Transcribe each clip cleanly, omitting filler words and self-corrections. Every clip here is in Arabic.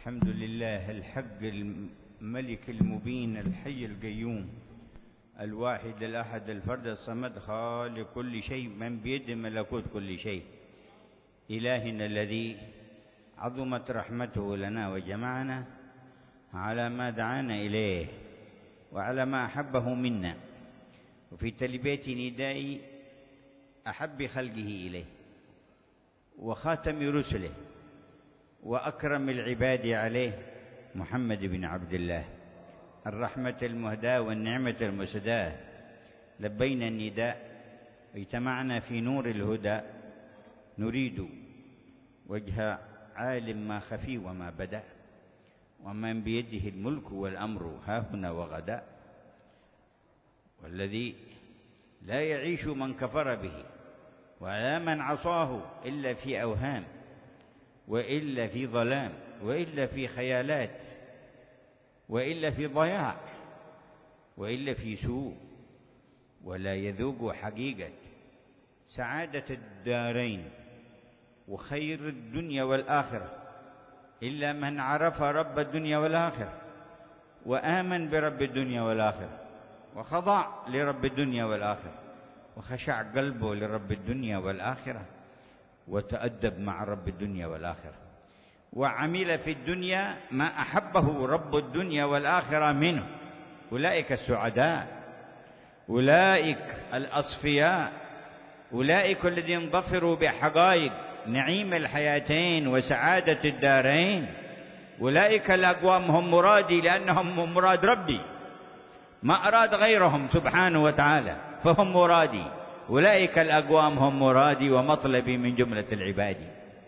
الحمد لله الحق الملك المبين الحي القيوم الواحد الأحد الفرد الصمد خالق كل شيء من بيده ملكوت كل شيء، إلهنا الذي عظمت رحمته لنا وجمعنا على ما دعانا إليه وعلى ما أحبه منا، وفي تلبية نداء أحب خلقه إليه وخاتم رسله وأكرم العباد عليه محمد بن عبد الله الرحمة المهداة والنعمة المسداة. لبينا النداء اجتمعنا في نور الهدى نريد وجه عالم ما خفي وما بدا، ومن بيده الملك والأمر هاهنا وغدا، والذي لا يعيش من كفر به ولا من عصاه إلا في أوهام وإلا في ظلام وإلا في خيالات وإلا في ضياع وإلا في سوء، ولا يذوق حقيقة سعادة الدارين وخير الدنيا والآخرة إلا من عرف رب الدنيا والآخرة وآمن برب الدنيا والآخرة وخضع لرب الدنيا والآخرة وخشع قلبه لرب الدنيا والآخرة وتأدب مع رب الدنيا والآخرة وعمل في الدنيا ما أحبه رب الدنيا والآخرة منه. أولئك السعداء، أولئك الأصفياء، أولئك الذين ظفروا بحقائق نعيم الحياتين وسعادة الدارين. أولئك الأقوام هم مرادي لأنهم هم مراد ربي، ما أراد غيرهم سبحانه وتعالى فهم مرادي. أولئك الأقوام هم مرادي ومطلبي من جملة العباد.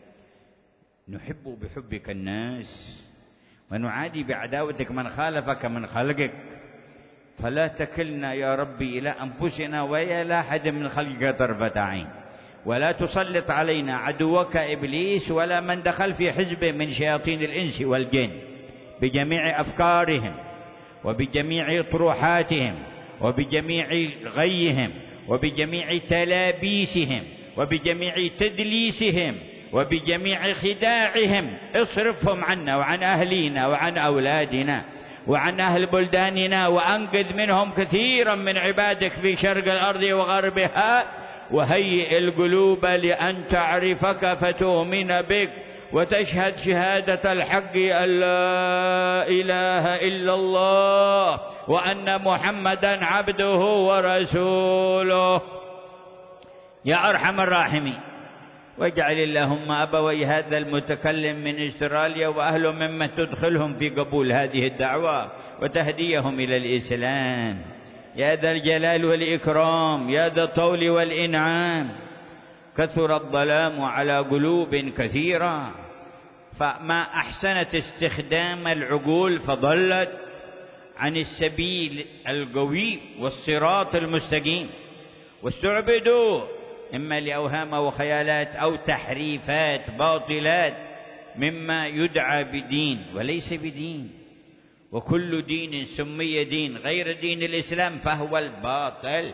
نحب بحبك الناس ونعادي بعداوتك من خالفك من خلقك، فلا تكلنا يا ربي إلى أنفسنا ولا إلى أحد من خلقك طرفة عين، ولا تسلط علينا عدوك إبليس ولا من دخل في حزبه من شياطين الإنس والجن بجميع أفكارهم وبجميع طروحاتهم وبجميع غيهم وبجميع تلابيسهم وبجميع تدليسهم وبجميع خداعهم. اصرفهم عنا وعن أهلينا وعن أولادنا وعن أهل بلداننا، وأنقذ منهم كثيرا من عبادك في شرق الأرض وغربها، وهيئ القلوب لأن تعرفك فتؤمن بك وتشهد شهادة الحق أن لا إله إلا الله وأن محمدا عبده ورسوله. يا أرحم الراحمين، واجعل اللهم أبوي هذا المتكلم من استراليا وأهله ممن تدخلهم في قبول هذه الدعوة وتهديهم إلى الإسلام يا ذا الجلال والإكرام يا ذا الطول والإنعام. كثر الظلام على قلوب كثيرة، فما أحسنت استخدام العقول فضلت عن السبيل القوي والصراط المستقيم، واستعبدوا إما لأوهام وخيالات أو تحريفات باطلات مما يدعى بدين وليس بدين. وكل دين سمي دين غير دين الإسلام فهو الباطل.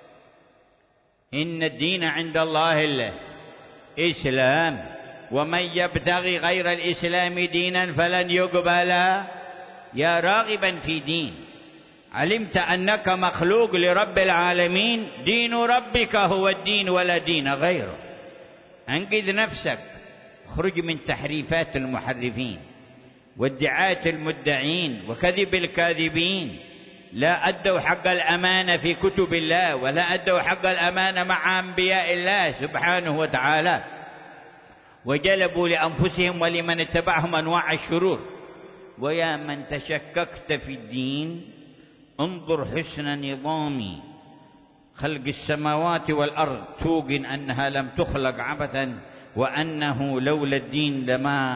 إن الدين عند الله الإسلام، ومن يبتغي غير الإسلام دينا فلن يقبل. يا راغبا في دين علمت أنك مخلوق لرب العالمين، دين ربك هو الدين ولا دين غيره. أنقذ نفسك، خرج من تحريفات المحرفين وادعاء المدعين وكذب الكاذبين. لا أدوا حق الأمانة في كتب الله ولا أدوا حق الأمانة مع أنبياء الله سبحانه وتعالى، وجلبوا لأنفسهم ولمن اتبعهم أنواع الشرور. ويا من تشككت في الدين انظر حسن نظام خلق السماوات والأرض، توقن أنها لم تخلق عبثا، وأنه لولا الدين لما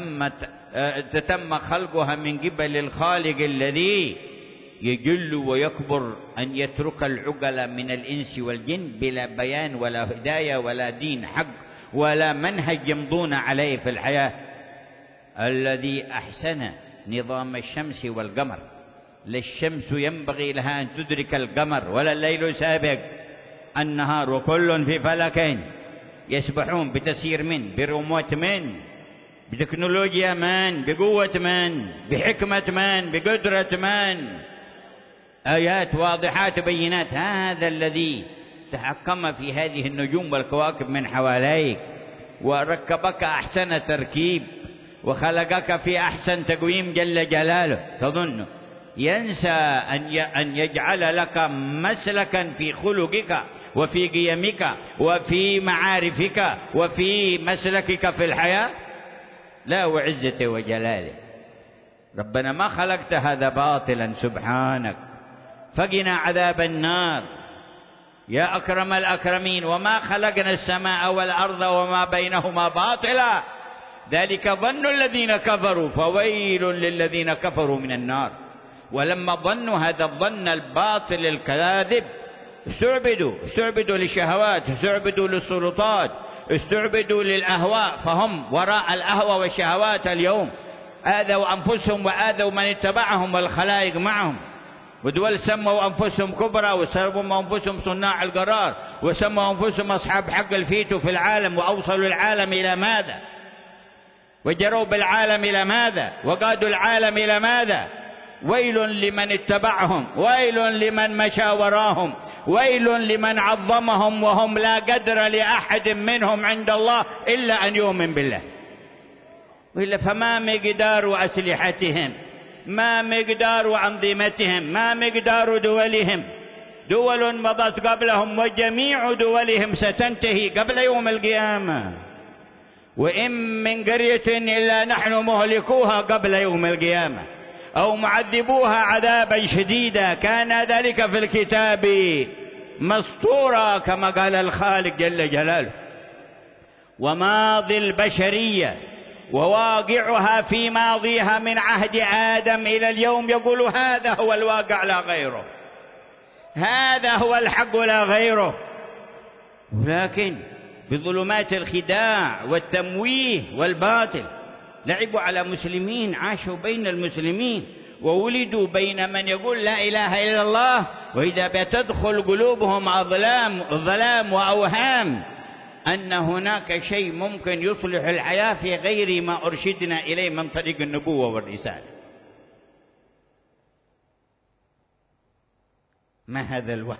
تم خلقها من قبل الخالق الذي يجل ويكبر أن يترك العقل من الإنس والجن بلا بيان ولا هداية ولا دين حق ولا منهج يمضون عليه في الحياة. الذي أحسن نظام الشمس والقمر، لا الشمس ينبغي لها أن تدرك القمر ولا الليل سابق النهار، وكل في فلك يسبحون بتسير من برموت من بتكنولوجيا من؟ بقوة من؟ بحكمة من؟ بقدرة من؟ آيات واضحات بينات. هذا الذي تحكم في هذه النجوم والكواكب من حواليك، وركبك أحسن تركيب، وخلقك في أحسن تقويم جل جلاله، تظن ينسى أن يجعل لك مسلكا في خلقك وفي قيمك وفي معارفك وفي مسلكك في الحياة؟ لا، وعزته وجلاله. ربنا ما خلقت هذا باطلا سبحانك، فقنا عذاب النار يا أكرم الأكرمين. وما خلقنا السماء والأرض وما بينهما باطلا، ذلك ظن الذين كفروا فويل للذين كفروا من النار. ولما ظنوا هذا الظن الباطل الكاذب استعبدوا للشهوات، استعبدوا للسلطات، استعبدوا للأهواء، فهم وراء الأهوى والشهوات اليوم. آذوا أنفسهم وآذوا من اتبعهم والخلائق معهم. ودول سموا أنفسهم كبرى، وسموا أنفسهم صناع القرار، وسموا أنفسهم أصحاب حق الفيتو في العالم، وأوصلوا العالم إلى ماذا؟ وجروا بالعالم إلى ماذا؟ وقادوا العالم إلى ماذا؟ ويل لمن اتبعهم، ويل لمن مشى وراهم، ويل لمن عظمهم وهم لا قدر لأحد منهم عند الله إلا أن يؤمن بالله. وإلا فما مقدار أسلحتهم، ما مقدار أنظمتهم، ما مقدار دولهم. دول مضت قبلهم وجميع دولهم ستنتهي قبل يوم القيامة، وإن من قرية إلا نحن مهلكوها قبل يوم القيامة أو معذبوها عذابا شديدا، كان ذلك في الكتاب مسطورا كما قال الخالق جل جلاله. وماضي البشرية وواقعها في ماضيها من عهد آدم إلى اليوم يقول هذا هو الواقع لا غيره، هذا هو الحق لا غيره. ولكن بظلمات الخداع والتمويه والباطل لعبوا على مسلمين عاشوا بين المسلمين وولدوا بين من يقول لا إله إلا الله، وإذا بتدخل قلوبهم ظلام وأوهام أن هناك شيء ممكن يصلح الحياة في غير ما أرشدنا إليه من طريق النبوة والرسالة. ما هذا الوهم؟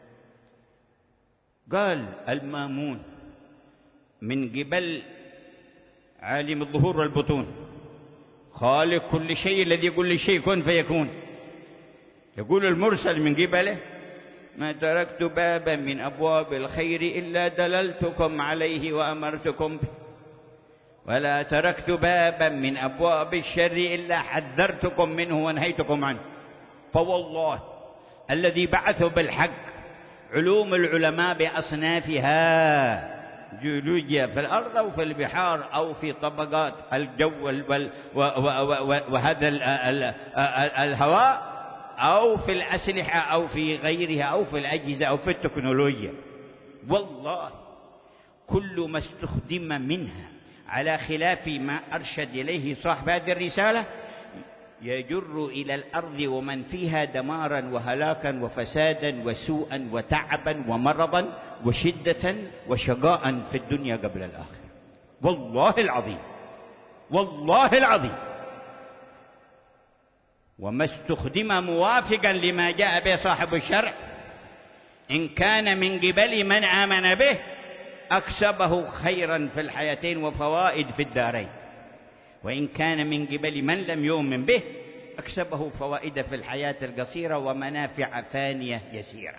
قال المامون من قبل عالم الظهور والبطون خالق كل شيء الذي يقول لشيء كن فيكون، يقول المرسل من قبله ما تركت بابا من أبواب الخير إلا دللتكم عليه وأمرتكم به، ولا تركت بابا من أبواب الشر إلا حذرتكم منه ونهيتكم عنه. فوالله الذي بعث بالحق علوم العلماء بأصنافها، جيولوجيا في الأرض أو في البحار أو في طبقات الجو وهذا الهواء أو في الأسلحة أو في غيرها أو في الأجهزة أو في التكنولوجيا، والله كل ما استخدم منها على خلاف ما أرشد إليه صاحب هذه الرسالة يجر إلى الأرض ومن فيها دمارا وهلاكا وفسادا وسوءا وتعبا ومرضا وشدة وشقاء في الدنيا قبل الآخرة. والله العظيم، والله العظيم. وما استخدم موافقا لما جاء به صاحب الشرع إن كان من قبل من آمن به أكسبه خيرا في الحياتين وفوائد في الدارين، وإن كان من قبل من لم يؤمن به أكسبه فوائد في الحياة القصيرة ومنافع فانية يسيرة.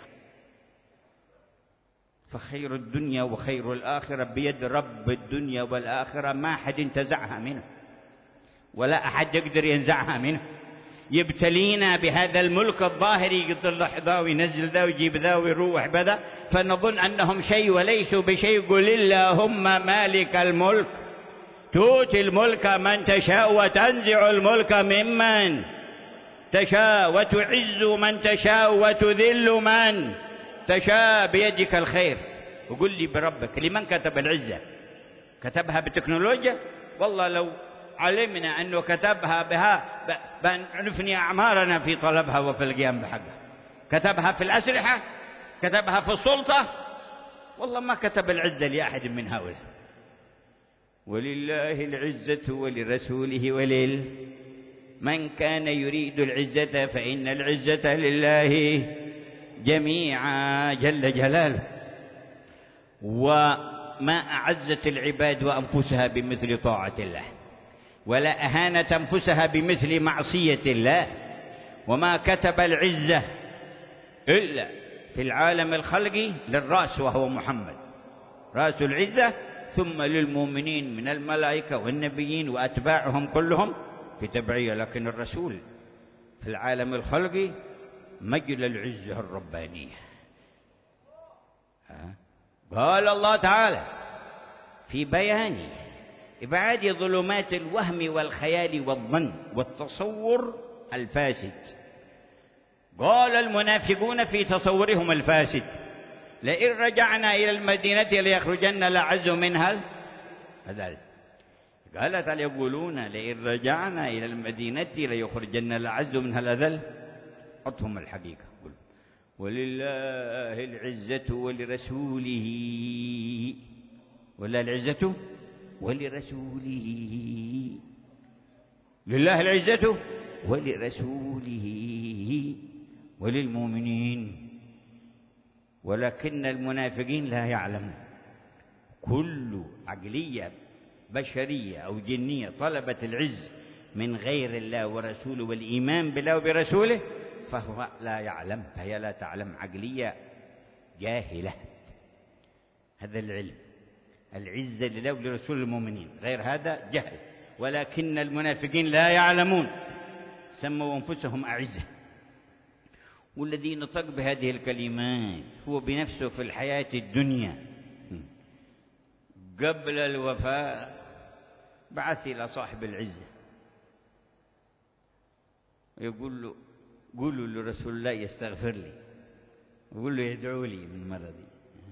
فخير الدنيا وخير الآخرة بيد رب الدنيا والآخرة، ما أحد انتزعها منه ولا أحد يقدر ينزعها منه. يبتلينا بهذا الملك الظاهري، يطلع ذا وينزل ذا ويجيب ذا ويروح بذا، فنظن أنهم شيء وليسوا بشيء. قل اللهم مالك الملك تؤتي الملك من تشاء وتنزع الملك ممن تشاء وتعز من تشاء وتذل من تشاء بيدك الخير. وقل لي بربك لمن كتب العزة؟ كتبها بتكنولوجيا؟ والله لو علمنا أنه كتبها بها نفني أعمارنا في طلبها وفي القيام بحقها. كتبها في الأسلحة، كتبها في السلطة، والله ما كتب العزة لأحد من هؤلاء. ولله العزة ولرسوله من كان يريد العزة فإن العزة لله جميعا جل جلاله. وما أعزت العباد وأنفسها بمثل طاعة الله، ولا أهانت أنفسها بمثل معصية الله. وما كتب العزة إلا في العالم الخلقي للرأس وهو محمد، رأس العزة، ثم للمؤمنين من الملائكة والنبيين وأتباعهم كلهم في تبعية. لكن الرسول في العالم الخلقي مجل العزة الربانية. قال الله تعالى في بيان إبعاد ظلمات الوهم والخيال والظن والتصور الفاسد، قال المنافقون في تصورهم الفاسد: لئن رجعنا إلى المدينة ليخرجن الأعز منها الأذل. قالت هل يقولون لئن رجعنا إلى المدينة ليخرجن الأعز منها الأذل. أطهم الحقيقة، ولله العزة ولرسوله، ولله العزة ولرسوله، لله العزة ولرسوله وللمؤمنين، ولكن المنافقين لا يعلمون. كل عقلية بشرية أو جنية طلبت العز من غير الله ورسوله والإيمان بالله وبرسوله فهو لا يعلم، فهي لا تعلم، عقلية جاهلة. هذا العلم، العزة لله ولرسول المؤمنين، غير هذا جهل. ولكن المنافقين لا يعلمون، سموا أنفسهم أعزة. والذي نطق بهذه الكلمات هو بنفسه في الحياة الدنيا قبل الوفاة بعث إلى صاحب العزة يقول له: قولوا لرسول الله يستغفر لي، وقول له يدعو لي من مرضي.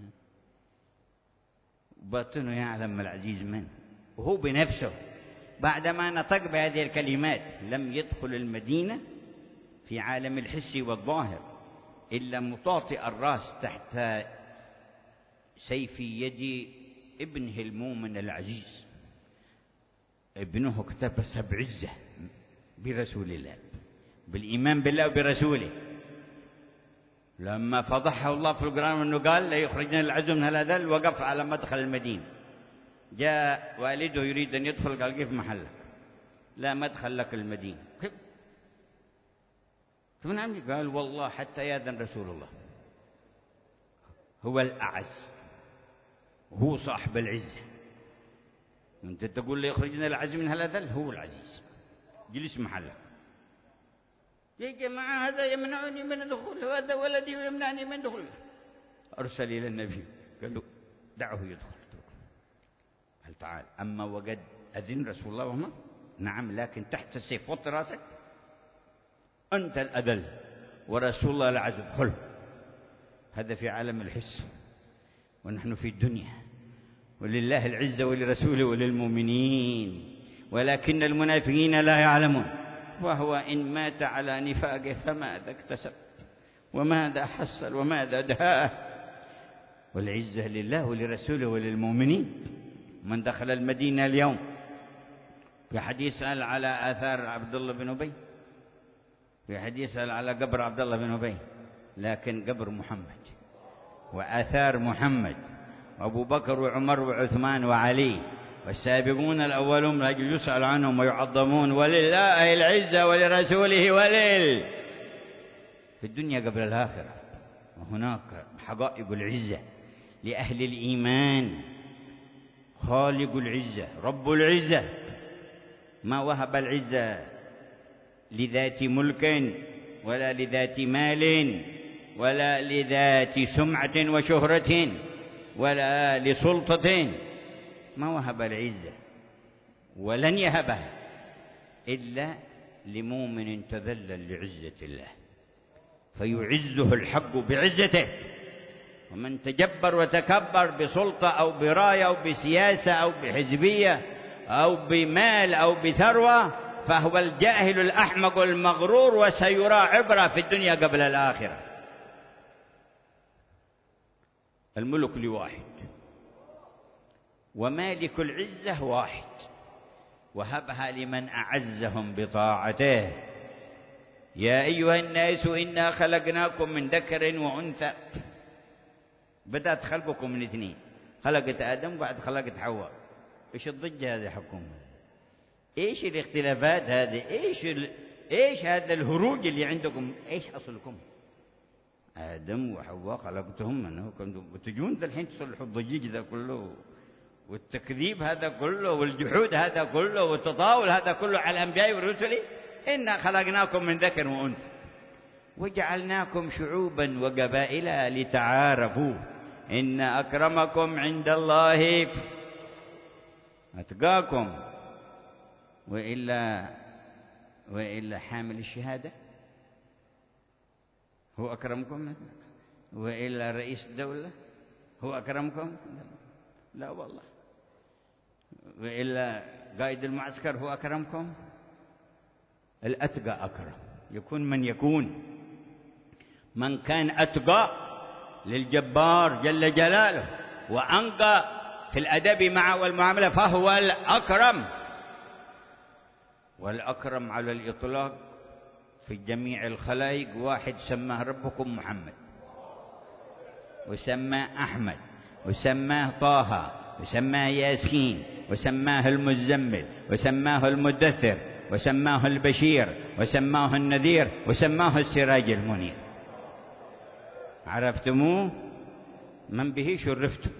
باطنه يعلم العزيز من، وهو بنفسه بعدما نطق بهذه الكلمات لم يدخل المدينة في عالم الحس والظاهر إلا مطاطئ الرأس تحت سيف يد ابنه المؤمن العزيز. ابنه اكتبس بعزة برسول الله، بالإيمان بالله وبرسوله. لما فضحه الله في القرآن أنه قال لا يخرجنا العز من الأذل، وقف على مدخل المدينة. جاء والده يريد أن يدخل، قال: كيف محلك؟ لا مدخل لك المدينة. كيف نعم؟ قال: والله حتى يأذن رسول الله. هو الأعز، هو صاحب العزة. أنت تقول لي يخرجنا العز من الأذل، هو العزيز. جلس محلك. يا جماعة هذا يمنعني من الدخول، وهذا ولدي ويمنعني من دخول. أرسل إلى النبي قال له: دعه يدخل. قال: تعال. أما وقد أذن رسول الله وما نعم، لكن تحت السيف وط راسك، أنت الأذل ورسول الله العز، ادخل. هذا في عالم الحس، ونحن في الدنيا. ولله العزة ولرسوله وللمؤمنين، ولكن المنافقين لا يعلمون. وهو إن مات على نفاقه فماذا اكتسب وماذا حصل وماذا دهاه. والعزة لله ولرسوله وللمؤمنين. من دخل المدينة اليوم، في حديث سأل على آثار عبد الله بن أبي، في حديث سأل على قبر عبد الله بن أبي، لكن قبر محمد وآثار محمد وأبو بكر وعمر وعثمان وعلي والسابقون الأولون لأجل يسأل عنهم ويعظمون. ولله العزة ولرسوله في الدنيا قبل الآخرة. وهناك حقائق العزة لأهل الإيمان. خالق العزة، رب العزة، ما وهب العزة لذات ملك ولا لذات مال ولا لذات سمعة وشهرة ولا لسلطة. ما وهب العزة ولن يهبها إلا لمؤمن تذلل لعزة الله، فيعزه الحق بعزته. ومن تجبر وتكبر بسلطة أو براية أو بسياسة أو بحزبية أو بمال أو بثروة فهو الجاهل الأحمق المغرور، وسيرى عبرة في الدنيا قبل الآخرة. الملك لواحد، ومالك العزة واحد، وهبها لمن أعزهم بطاعته. يا أيها الناس إنا خلقناكم من ذكر وأنثى. بدأت خلقكم من اثنين، خلقت آدم وبعد خلقت حواء. إيش الضج هذا حكم؟ إيش الاختلافات هذه؟ إيش هذا الهروج اللي عندكم؟ إيش أصلكم؟ آدم وحواء خلقتهم منه، وتجون الحين تصلحوا الضجيج ذا كله والتكذيب هذا كله والجحود هذا كله والتطاول هذا كله على الأنبياء والرسل. إنا خلقناكم من ذكر وأنثى وجعلناكم شعوبا وقبائل لتعارفوا إن أكرمكم عند الله أتقاكم. وإلا حامل الشهادة هو أكرمكم؟ وإلا رئيس الدولة هو أكرمكم؟ لا والله. وإلا قائد المعسكر هو أكرمكم؟ الأتقى أكرم. يكون من يكون، من كان أتقى للجبار جل جلاله وأنقى في الأدب معه والمعاملة فهو الأكرم. والأكرم على الإطلاق في جميع الخلائق واحد سماه ربكم محمد، وسماه أحمد، وسماه طه، وسماه ياسين، وسماه المزمل، وسماه المدثر، وسماه البشير، وسماه النذير، وسماه السراج المنير. عرفتموه؟ من به شرفتم،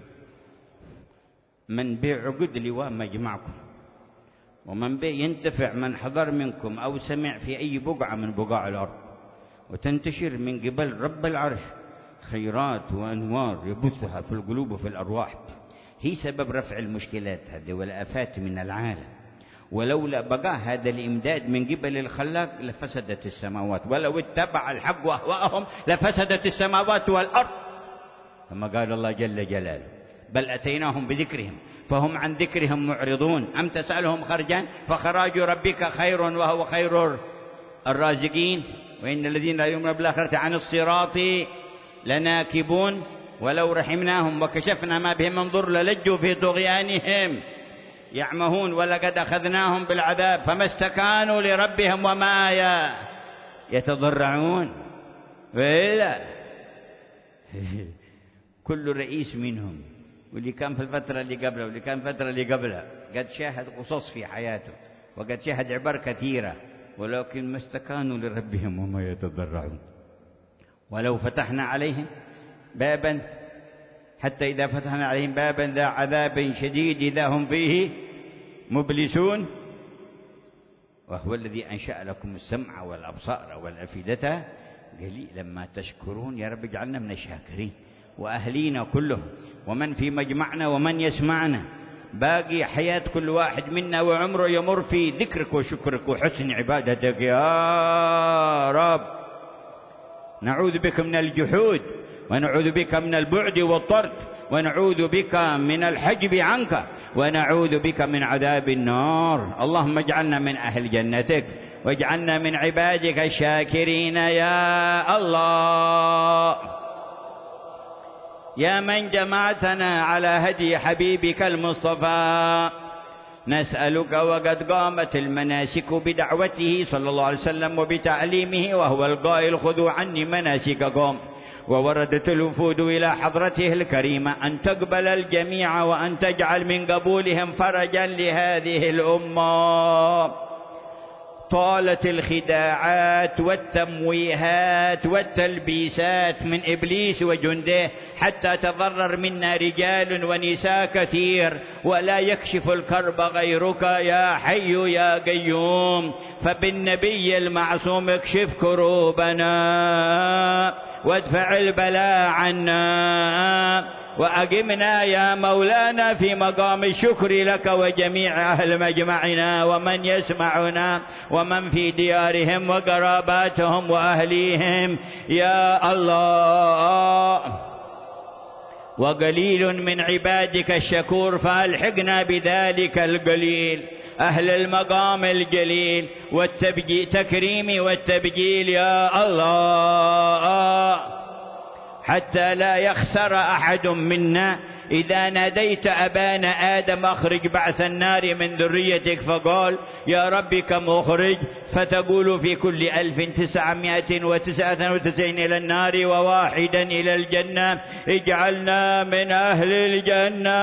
من به عقد لواء مجمعكم، ومن به ينتفع من حضر منكم أو سمع في أي بقعة من بقاع الأرض، وتنتشر من قبل رب العرش خيرات وأنوار يبثها في القلوب وفي الأرواح. هي سبب رفع المشكلات هذه والآفات من العالم. ولولا بقاء هذا الإمداد من قبل الخلاق لفسدت السماوات، ولو اتبع الحق أهواءهم لفسدت السماوات والأرض، كما قال الله جل جلاله: بل أتيناهم بذكرهم فهم عن ذكرهم معرضون أم تسألهم خرجا فخراج ربك خير وهو خير الرازقين وإن الذين لا يؤمنون بالآخرة عن الصراط لناكبون ولو رحمناهم وكشفنا ما بهم من ضر للجوا في طغيانهم يعمهون ولقد أخذناهم بالعذاب فما استكانوا لربهم وما يتضرعون. وإلا كل رئيس منهم واللي كان في الفترة اللي قبله واللي كان في الفترة اللي قبلها قد شاهد قصص في حياته وقد شاهد عبر كثيرة، ولكن ما استكانوا لربهم وما يتضرعون. ولو فتحنا عليهم بابا حتى إذا فتحنا عليهم بابا ذا عذاب شديد إذا هم فيه مبلسون. وهو الذي أنشأ لكم السمع والأبصار والأفئدة قليلا ما تشكرون. يا رب اجعلنا من الشاكرين وأهلينا كلهم ومن في مجمعنا ومن يسمعنا. باقي حياة كل واحد منا وعمره يمر في ذكرك وشكرك وحسن عبادتك يا رب. نعوذ بك من الجحود ونعوذ بك من البعد والطرد ونعوذ بك من الحجب عنك ونعوذ بك من عذاب النار. اللهم اجعلنا من أهل جنتك واجعلنا من عبادك الشاكرين يا الله. يا من جمعتنا على هدي حبيبك المصطفى نسألك وقد قامت المناسك بدعوته صلى الله عليه وسلم وبتعليمه وهو القائل: خذوا عني مناسككم، ووردت الوفود إلى حضرته الكريمة أن تقبل الجميع وأن تجعل من قبولهم فرجا لهذه الأمة. طالت الخداعات والتمويهات والتلبيسات من إبليس وجنده حتى تضرر منا رجال ونساء كثير، ولا يكشف الكرب غيرك يا حي يا قيوم. فبالنبي المعصوم اكشف كروبنا وادفع البلاء عنا وأقمنا يا مولانا في مقام الشكر لك وجميع أهل مجمعنا ومن يسمعنا ومن في ديارهم وقراباتهم وأهليهم يا الله. وقليل من عبادك الشكور فألحقنا بذلك القليل أهل المقام الجليل والتكريم والتبجيل يا الله. حتى لا يخسر أحد منا. إذا ناديت أبانا آدم أخرج بعث النار من ذريتك، فقال يا رب كم أخرج؟ فتقول في كل 1999 إلى النار وواحدا إلى الجنة. اجعلنا من أهل الجنة،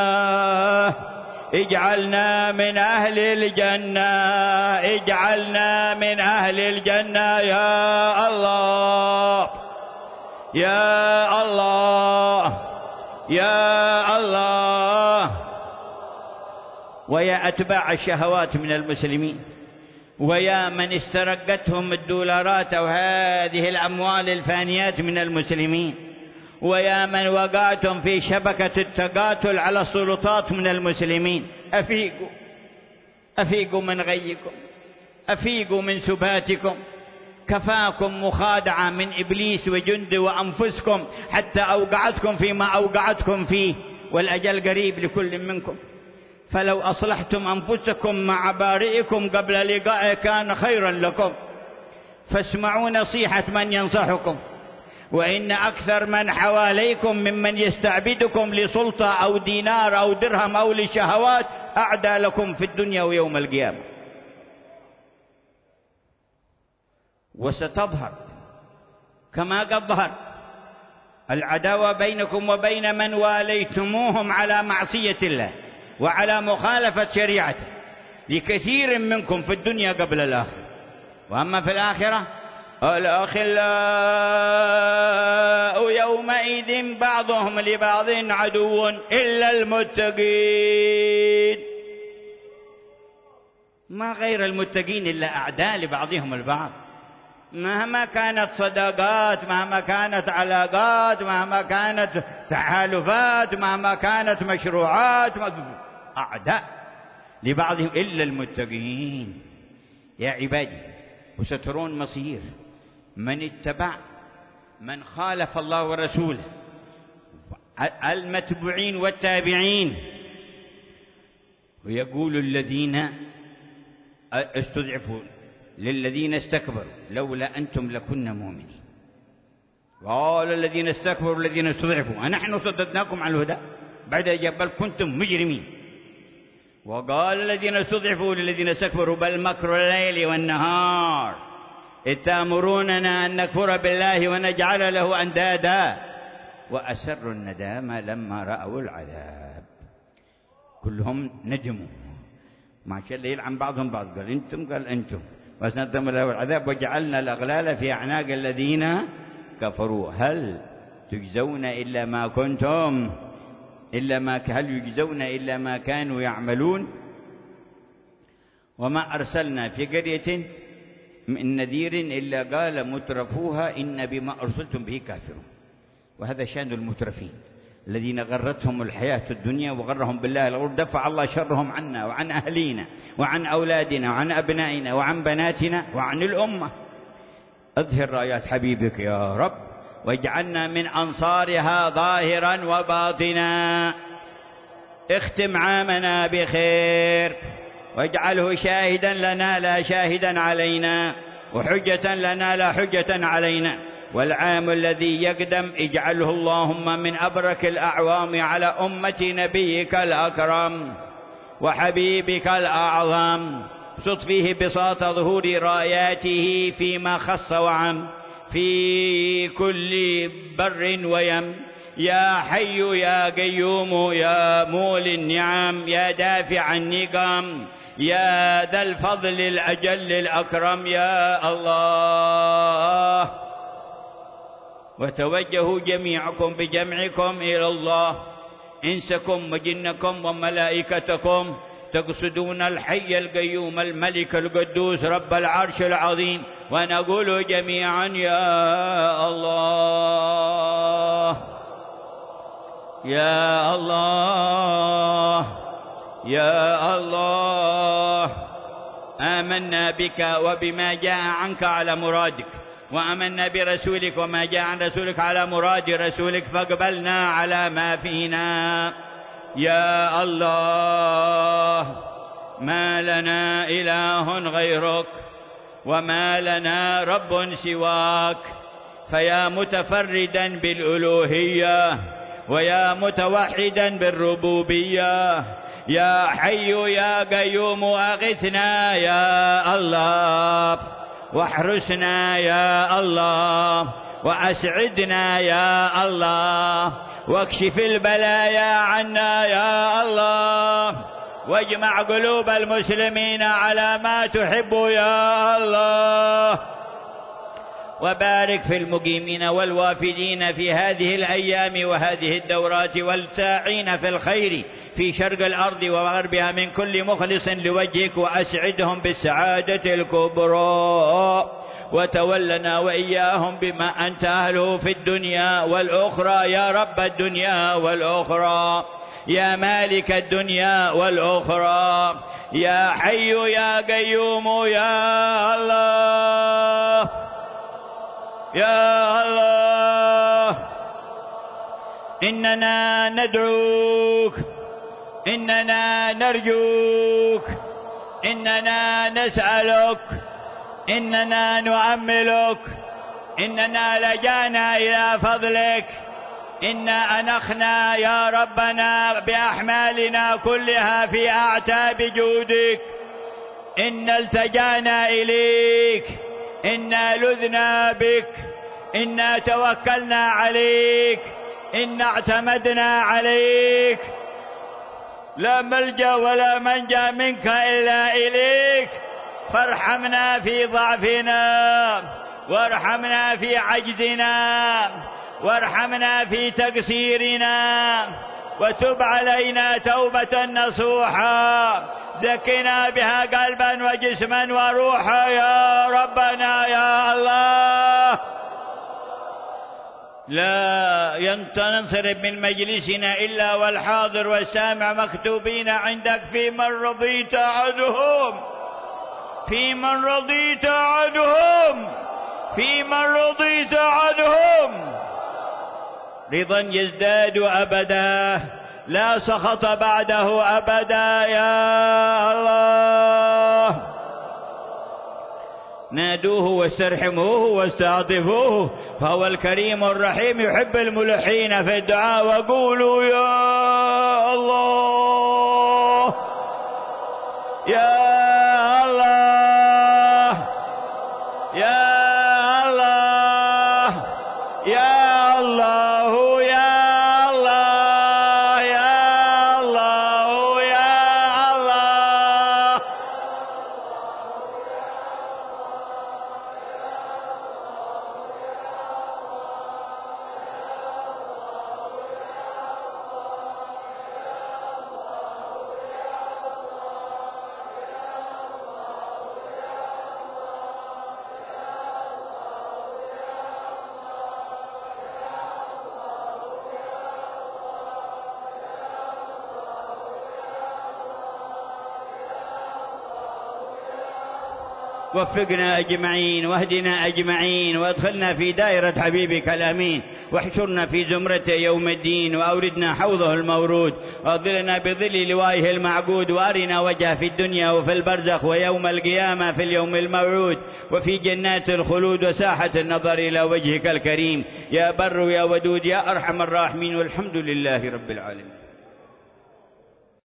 اجعلنا من أهل الجنة، اجعلنا من أهل الجنة يا الله يا الله يا الله. ويا أتباع الشهوات من المسلمين، ويا من استرقتهم الدولارات أو هذه الأموال الفانيات من المسلمين، ويا من وقعتم في شبكة التقاتل على السلطات من المسلمين، أفيقوا أفيقوا من غيكم، أفيقوا من سباتكم. كفاكم مخادعة من إبليس وجنده وأنفسكم حتى أوقعتكم فيما أوقعتكم فيه، والأجل قريب لكل منكم. فلو أصلحتم أنفسكم مع بارئكم قبل لقائه كان خيرا لكم. فاسمعوا نصيحة من ينصحكم، وإن أكثر من حواليكم ممن يستعبدكم لسلطة أو دينار أو درهم أو للشهوات أعدى لكم في الدنيا ويوم القيامة. وستظهر كما قد ظهر العداوة بينكم وبين من واليتموهم على معصية الله وعلى مخالفة شريعته لكثير منكم في الدنيا قبل الآخرة. وأما في الآخرة الأخلاء يومئذ بعضهم لبعض عدو إلا المتقين. ما غير المتقين إلا أعداء لبعضهم البعض، مهما كانت صداقات، مهما كانت علاقات، مهما كانت تحالفات، مهما كانت مشروعات، أعداء لبعضهم إلا المتقين. يا عبادي، وسترون مصير من اتبع من خالف الله ورسوله، المتبوعين والتابعين. ويقول الذين استضعفوا للذين استكبروا لولا أنتم لكنا مؤمنين. قال الذين استكبروا الذين استضعفوا أنحن صددناكم عن الهدى بعد إذ بل كنتم مجرمين. وقال الذين استضعفوا للذين استكبروا بل مكر الليل والنهار إذ تأمروننا أن نكفر بالله ونجعل له أندادا وأسروا الندامة لما رأوا العذاب. كلهم ندموا، ما شاء الله يلعن بعضهم بعض، قال أنتم قال أنتم، وسندم له العذاب وجعلنا الأغلال في أعناق الذين كفروا هل تجزون إلا ما كنتم هل يجزون إلا ما كانوا يعملون. وما أرسلنا في قرية من نذير إلا قال مترفوها إن بما أرسلتم به كافرون. وهذا شأن المترفين الذين غرتهم الحياة الدنيا وغرهم بالله الغرور، دفع الله شرهم عنا وعن أهلينا وعن أولادنا وعن أبنائنا وعن بناتنا وعن الأمة. أظهر رايات حبيبك يا رب واجعلنا من أنصارها ظاهرا وباطنا. اختم عامنا بخير واجعله شاهدا لنا لا شاهدا علينا، وحجة لنا لا حجة علينا. والعام الذي يقدم اجعله اللهم من أبرك الأعوام على أمة نبيك الأكرم وحبيبك الأعظم. صد فيه بساط ظهور راياته فيما خص وعم في كل بر ويم. يا حي يا قيوم يا مولي النعم يا دافع النقم يا ذا الفضل الأجل الأكرم يا الله. وتوجهوا جميعكم بجمعكم إلى الله، إنسكم وجنكم وملائكتكم، تقصدون الحي القيوم الملك القدوس رب العرش العظيم، ونقول جميعا يا الله يا الله يا الله. آمنا بك وبما جاء عنك على مرادك، وآمنا برسولك وما جاء عن رسولك على مراد رسولك، فاقبلنا على ما فينا يا الله. ما لنا إله غيرك وما لنا رب سواك، فيا متفردا بالألوهية ويا متوحدا بالربوبية، يا حي يا قيوم أغثنا يا الله، واحرسنا يا الله، وأسعدنا يا الله، واكشف البلايا عنا يا الله، واجمع قلوب المسلمين على ما تحب يا الله، وبارك في المقيمين والوافدين في هذه الأيام وهذه الدورات، والساعين في الخير في شرق الأرض وغربها من كل مخلص لوجهك، وأسعدهم بالسعادة الكبرى، وتولنا وإياهم بما أنت أهله في الدنيا والأخرى يا رب الدنيا والأخرى، يا مالك الدنيا والأخرى، يا حي يا قيوم يا الله يا الله. إننا ندعوك، إننا نرجوك، إننا نسألك، إننا نؤملك، إننا لجأنا إلى فضلك، إنا أنخنا يا ربنا بأحمالنا كلها في أعتاب جودك، إنا التجأنا إليك، إنا لذنا بك، إنا توكلنا عليك، إنا اعتمدنا عليك، لا ملجأ ولا منجا منك إلا إليك، فارحمنا في ضعفنا، وارحمنا في عجزنا، وارحمنا في تقصيرنا، وتب علينا توبة نصوحا زكنا بها قلبا وجسما وروحا يا ربنا يا الله. لا ينصرف من مجلسنا إلا والحاضر والسامع مكتوبين عندك في من رضيت عنهم، في من رضيت عنهم، في من رضيت عنهم، رضا يزداد أبدا لا سخط بعده أبدا يا الله. نادوه واسترحموه واستعطفوه، فهو الكريم الرحيم يحب الملحين في الدعاء، وقولوا يا الله يا الله يا الله يا الله يا الله يا الله يا الله. وفقنا أجمعين واهدنا أجمعين، وادخلنا في دائرة حبيبك الأمين، واحشرنا في زمرته يوم الدين، وأوردنا حوضه المورود، واظلنا بظل لوائه المعبود، وأرنا وجهه في الدنيا وفي البرزخ ويوم القيامة في اليوم الموعود، وفي جنات الخلود وساحة النظر إلى وجهك الكريم، يا بر يا ودود يا أرحم الراحمين، والحمد لله رب العالمين.